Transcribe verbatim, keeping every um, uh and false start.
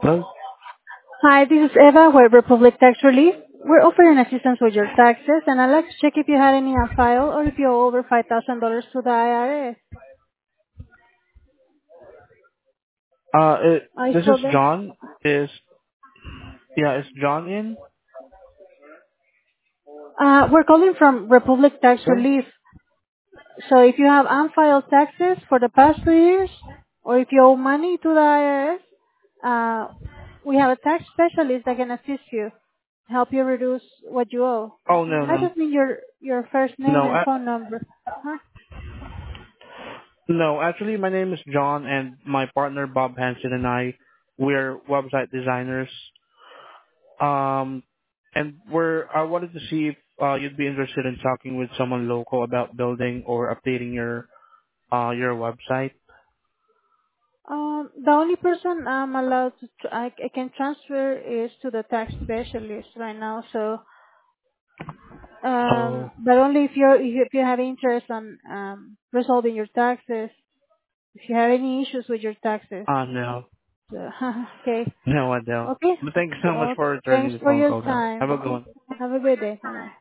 Hello? Hi, this is Eva with Republic Tax Relief. We're offering assistance with your taxes, and I'd like to check if you had any on file or if you owe over five thousand dollars to the I R S. Uh, it, Are you this is still there? John. Is yeah, is John in? Uh, we're calling from Republic Tax Sir? Relief. So if you have unfiled taxes for the past two years, or if you owe money to the I R S, uh, we have a tax specialist that can assist you, help you reduce what you owe. Oh no I no just need your, your first name no and I, phone number. Huh? no. Actually, my name is John, and my partner Bob Hansen and I, we're website designers. Um, and we're I wanted to see if uh, you'd be interested in talking with someone local about building or updating your uh your website. Um, the only person I'm allowed to, tr- I, I can transfer is to the tax specialist right now. So, um, Oh, but only if you're, if you have interest on, um, resolving your taxes, if you have any issues with your taxes. uh no, So, okay. no I don't. Okay. But thank you so much Well, for returning thanks the for phone your call, though. time. Have a good one. Have a good day. Bye bye.